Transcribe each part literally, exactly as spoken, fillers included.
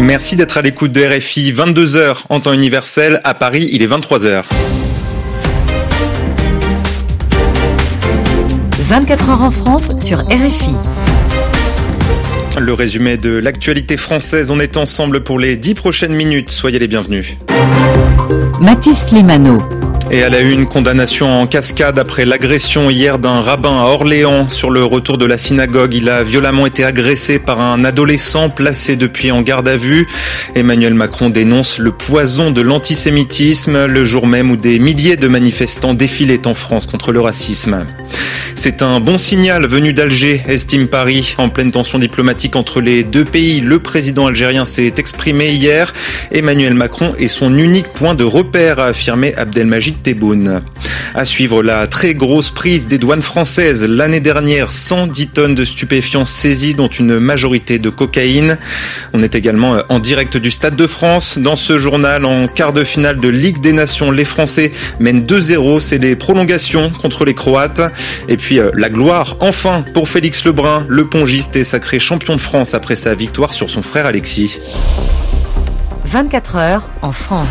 Merci d'être à l'écoute de R F I, vingt-deux heures en temps universel. À Paris, il est vingt-trois heures. vingt-quatre heures en France sur R F I. Le résumé de l'actualité française, on est ensemble pour les dix prochaines minutes. Soyez les bienvenus. Mathis Limano. Et à la une, condamnation en cascade après l'agression hier d'un rabbin à Orléans. Sur le retour de la synagogue, il a violemment été agressé par un adolescent placé depuis en garde à vue. Emmanuel Macron dénonce le poison de l'antisémitisme, le jour même où des milliers de manifestants défilaient en France contre le racisme. C'est un bon signal venu d'Alger, estime Paris. En pleine tension diplomatique entre les deux pays, le président algérien s'est exprimé hier. Emmanuel Macron est son unique point de repère, a affirmé Abdelmajid Tebboune. À suivre la très grosse prise des douanes françaises. L'année dernière, cent dix tonnes de stupéfiants saisies, dont une majorité de cocaïne. On est également en direct du Stade de France. Dans ce journal, en quart de finale de Ligue des Nations, les Français mènent deux zéro. C'est les prolongations contre les Croates. Et puis euh, la gloire, enfin, pour Félix Lebrun. Le pongiste est sacré champion de France après sa victoire sur son frère Alexis. vingt-quatre heures en France.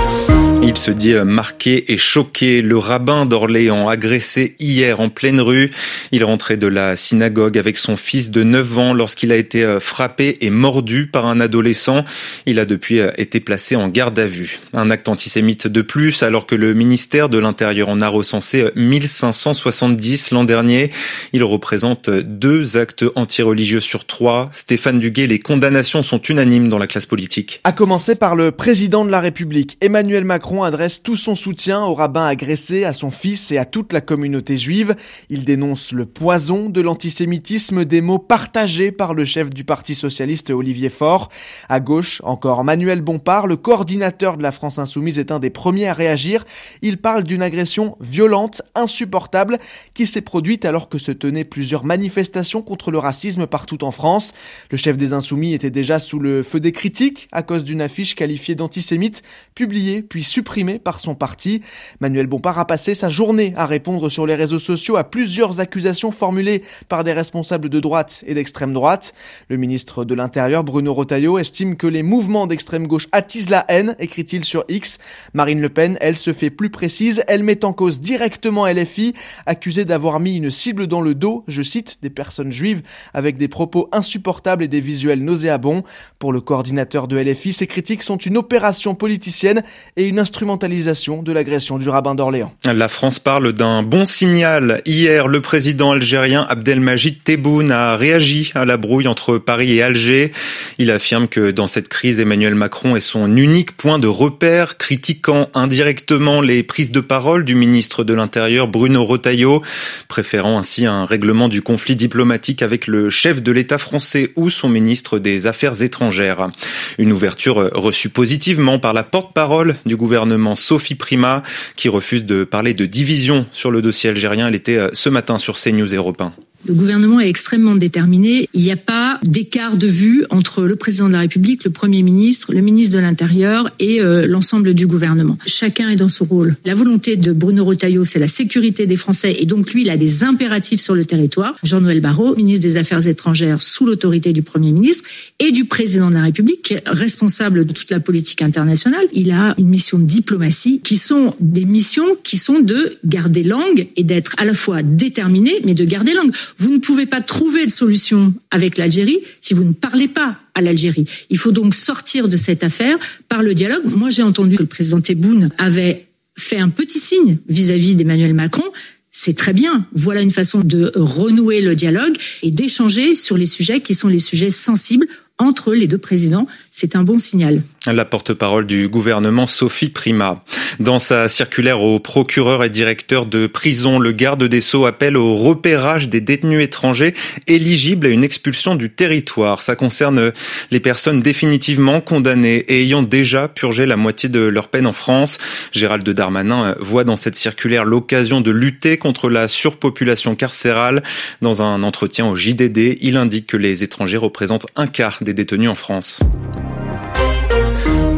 Il se dit marqué et choqué. Le rabbin d'Orléans, agressé hier en pleine rue. Il rentrait de la synagogue avec son fils de neuf ans lorsqu'il a été frappé et mordu par un adolescent. Il a depuis été placé en garde à vue. Un acte antisémite de plus, alors que le ministère de l'Intérieur en a recensé mille cinq cent soixante-dix l'an dernier. Il représente deux actes antireligieux sur trois. Stéphane Duguet, les condamnations sont unanimes dans la classe politique. À commencer par le président de la République, Emmanuel Macron, adresse tout son soutien au rabbin agressé, à son fils et à toute la communauté juive. Il dénonce le poison de l'antisémitisme, des mots partagés par le chef du Parti socialiste Olivier Faure. À gauche, encore Manuel Bompard, le coordinateur de la France Insoumise, est un des premiers à réagir. Il parle d'une agression violente, insupportable, qui s'est produite alors que se tenaient plusieurs manifestations contre le racisme partout en France. Le chef des Insoumis était déjà sous le feu des critiques à cause d'une affiche qualifiée d'antisémite, publiée puis supprimée par son parti. Manuel Bompard a passé sa journée à répondre sur les réseaux sociaux à plusieurs accusations formulées par des responsables de droite et d'extrême droite. Le ministre de l'Intérieur, Bruno Retailleau, estime que les mouvements d'extrême gauche attisent la haine, écrit-il sur X. Marine Le Pen, elle, se fait plus précise. Elle met en cause directement L F I, accusée d'avoir mis une cible dans le dos, je cite, des personnes juives, avec des propos insupportables et des visuels nauséabonds. Pour le coordinateur de L F I, ces critiques sont une opération politicienne et une instrumentalisation de l'agression du rabbin d'Orléans. La France parle d'un bon signal. Hier, le président algérien Abdelmajid Tebboune a réagi à la brouille entre Paris et Alger. Il affirme que dans cette crise, Emmanuel Macron est son unique point de repère, critiquant indirectement les prises de parole du ministre de l'Intérieur Bruno Retailleau, préférant ainsi un règlement du conflit diplomatique avec le chef de l'État français ou son ministre des Affaires étrangères. Une ouverture reçue positivement par la porte-parole du gouvernement Sophie Primas, qui refuse de parler de division sur le dossier algérien. Elle était ce matin sur CNews et Europe un. Le gouvernement est extrêmement déterminé. Il n'y a pas d'écart de vue entre le président de la République, le Premier ministre, le ministre de l'Intérieur et euh, l'ensemble du gouvernement. Chacun est dans son rôle. La volonté de Bruno Retailleau, c'est la sécurité des Français et donc lui, il a des impératifs sur le territoire. Jean-Noël Barrot, ministre des Affaires étrangères sous l'autorité du Premier ministre et du président de la République, qui est responsable de toute la politique internationale. Il a une mission de diplomatie qui sont des missions qui sont de garder langue et d'être à la fois déterminé, mais de garder langue. Vous ne pouvez pas trouver de solution avec l'Algérie si vous ne parlez pas à l'Algérie. Il faut donc sortir de cette affaire par le dialogue. Moi, j'ai entendu que le président Tebboune avait fait un petit signe vis-à-vis d'Emmanuel Macron. C'est très bien. Voilà une façon de renouer le dialogue et d'échanger sur les sujets qui sont les sujets sensibles entre les deux présidents. C'est un bon signal. La porte-parole du gouvernement, Sophie Primas. Dans sa circulaire au procureur et directeur de prison, le garde des Sceaux appelle au repérage des détenus étrangers éligibles à une expulsion du territoire. Ça concerne les personnes définitivement condamnées et ayant déjà purgé la moitié de leur peine en France. Gérald Darmanin voit dans cette circulaire l'occasion de lutter contre la surpopulation carcérale. Dans un entretien au J D D, il indique que les étrangers représentent un quart des détenus en France.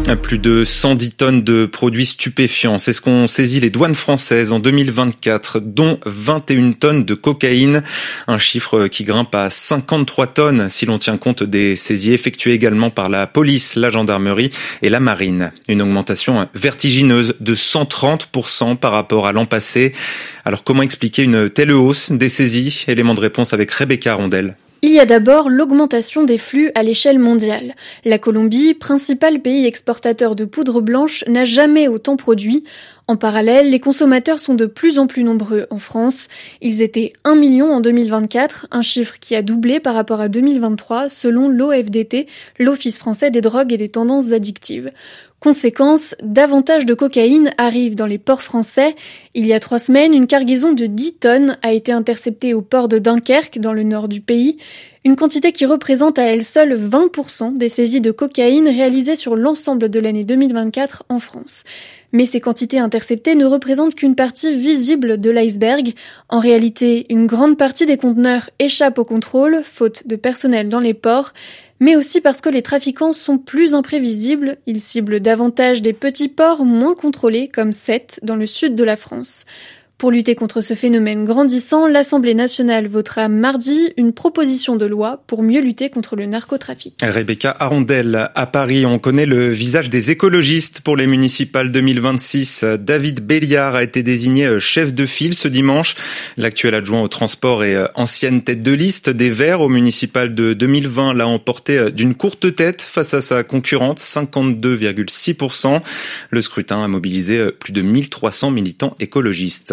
Plus de cent dix tonnes de produits stupéfiants, c'est ce qu'ont saisi les douanes françaises en deux mille vingt-quatre, dont vingt et une tonnes de cocaïne, un chiffre qui grimpe à cinquante-trois tonnes si l'on tient compte des saisies effectuées également par la police, la gendarmerie et la marine. Une augmentation vertigineuse de cent trente pour cent par rapport à l'an passé. Alors comment expliquer une telle hausse des saisies? Élément de réponse avec Rebecca Arondel. Il y a d'abord l'augmentation des flux à l'échelle mondiale. La Colombie, principal pays exportateur de poudre blanche, n'a jamais autant produit. En parallèle, les consommateurs sont de plus en plus nombreux en France. Ils étaient un million en deux mille vingt-quatre, un chiffre qui a doublé par rapport à deux mille vingt-trois, selon l'O F D T, l'Office français des drogues et des tendances addictives. Conséquence, davantage de cocaïne arrive dans les ports français. Il y a trois semaines, une cargaison de dix tonnes a été interceptée au port de Dunkerque, dans le nord du pays. Une quantité qui représente à elle seule vingt pour cent des saisies de cocaïne réalisées sur l'ensemble de l'année deux mille vingt-quatre en France. Mais ces quantités interceptées ne représentent qu'une partie visible de l'iceberg. En réalité, une grande partie des conteneurs échappent au contrôle, faute de personnel dans les ports, mais aussi parce que les trafiquants sont plus imprévisibles. Ils ciblent davantage des petits ports moins contrôlés, comme Sète, dans le sud de la France. Pour lutter contre ce phénomène grandissant, l'Assemblée nationale votera mardi une proposition de loi pour mieux lutter contre le narcotrafic. Rebecca Arondel, à Paris, on connaît le visage des écologistes pour les municipales deux mille vingt-six. David Béliard a été désigné chef de file ce dimanche. L'actuel adjoint au transport et ancienne tête de liste des Verts au municipal de deux mille vingt l'a emporté d'une courte tête face à sa concurrente, cinquante-deux virgule six pour cent. Le scrutin a mobilisé plus de mille trois cents militants écologistes.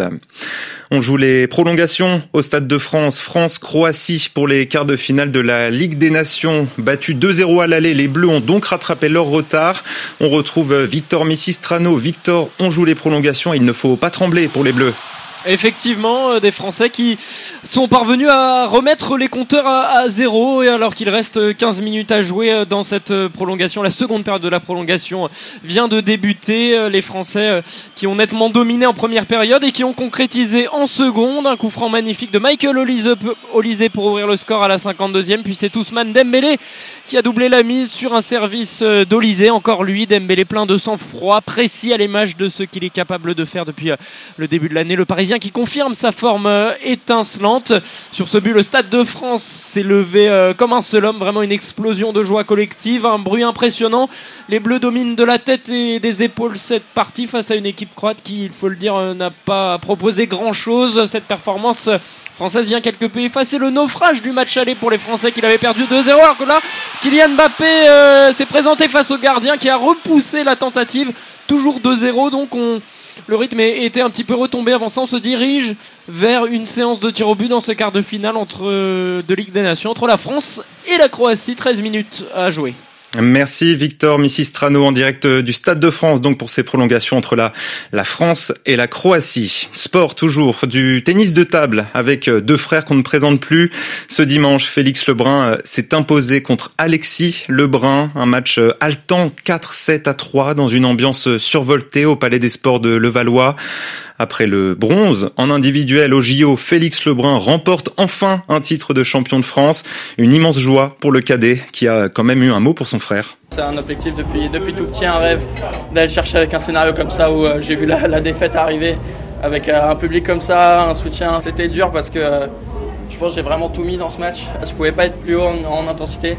On joue les prolongations au Stade de France. France-Croatie pour les quarts de finale de la Ligue des Nations. Battus deux zéro à l'aller, les Bleus ont donc rattrapé leur retard. On retrouve Victor Missistrano. Victor, on joue les prolongations. Il ne faut pas trembler pour les Bleus. Effectivement, des Français qui sont parvenus à remettre les compteurs à, à zéro, et alors qu'il reste quinze minutes à jouer dans cette prolongation. La seconde période de la prolongation vient de débuter. Les Français qui ont nettement dominé en première période et qui ont concrétisé en seconde. Un coup franc magnifique de Michael Olise pour ouvrir le score à la cinquante-deuxième. Puis c'est Ousmane Dembélé qui a doublé la mise sur un service d'Olise. Encore lui, Dembélé plein de sang-froid, précis à l'image de ce qu'il est capable de faire depuis le début de l'année. Le Parisien qui confirme sa forme étincelante. Sur ce but, le Stade de France s'est levé comme un seul homme. Vraiment une explosion de joie collective, un bruit impressionnant. Les Bleus dominent de la tête et des épaules cette partie face à une équipe croate qui, il faut le dire, n'a pas proposé grand-chose. Cette performance française vient quelque peu effacer le naufrage du match aller pour les Français qui l'avaient perdu deux zéro, alors que là, Kylian Mbappé euh, s'est présenté face au gardien qui a repoussé la tentative. Toujours deux zéro, donc on... le rythme était un petit peu retombé. Avant ça, on se dirige vers une séance de tir au but dans ce quart de finale entre, de Ligue des Nations entre la France et la Croatie. treize minutes à jouer. Merci Victor Missistrano en direct du Stade de France, donc pour ces prolongations entre la, la France et la Croatie. Sport toujours, du tennis de table avec deux frères qu'on ne présente plus. Ce dimanche, Félix Lebrun s'est imposé contre Alexis Lebrun, un match haletant quatre sept à trois dans une ambiance survoltée au Palais des Sports de Levallois. Après le bronze en individuel au J O, Félix Lebrun remporte enfin un titre de champion de France. Une immense joie pour le cadet qui a quand même eu un mot pour son frère. C'est un objectif depuis, depuis tout petit, un rêve d'aller chercher avec un scénario comme ça où euh, j'ai vu la, la défaite arriver avec euh, un public comme ça, un soutien. C'était dur parce que euh, je pense que j'ai vraiment tout mis dans ce match. Je pouvais pas être plus haut en, en intensité.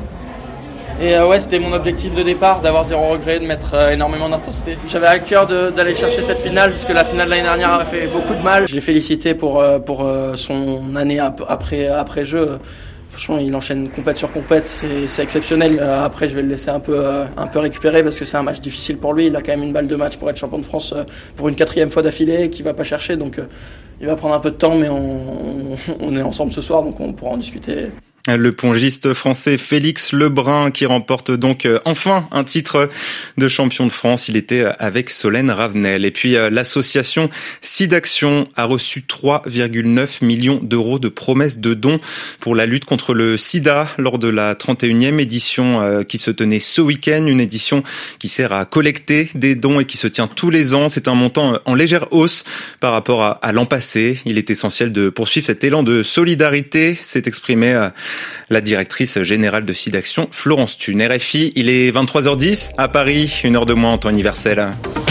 Et euh, ouais, c'était mon objectif de départ, d'avoir zéro regret, de mettre euh, énormément d'intensité. J'avais à cœur de, d'aller chercher cette finale, puisque la finale de l'année dernière a fait beaucoup de mal. Je l'ai félicité pour, euh, pour euh, son année après, après jeu. Franchement, il enchaîne compète sur compète, c'est, c'est exceptionnel. Euh, après, je vais le laisser un peu, euh, un peu récupérer, parce que c'est un match difficile pour lui. Il a quand même une balle de match pour être champion de France euh, pour une quatrième fois d'affilée, qu'il va pas chercher. Donc euh, il va prendre un peu de temps, mais on, on, on est ensemble ce soir, donc on pourra en discuter. Le pongiste français Félix Lebrun qui remporte donc enfin un titre de champion de France. Il était avec Solène Ravenel. Et puis l'association SIDAction a reçu trois virgule neuf millions d'euros de promesses de dons pour la lutte contre le sida lors de la trente et unième édition qui se tenait ce week-end. Une édition qui sert à collecter des dons et qui se tient tous les ans. C'est un montant en légère hausse par rapport à, à l'an passé. Il est essentiel de poursuivre cet élan de solidarité. C'est exprimé La directrice générale de SIDAction, Florence Thune. R F I, il est vingt-trois heures dix à Paris, une heure de moins en temps universel.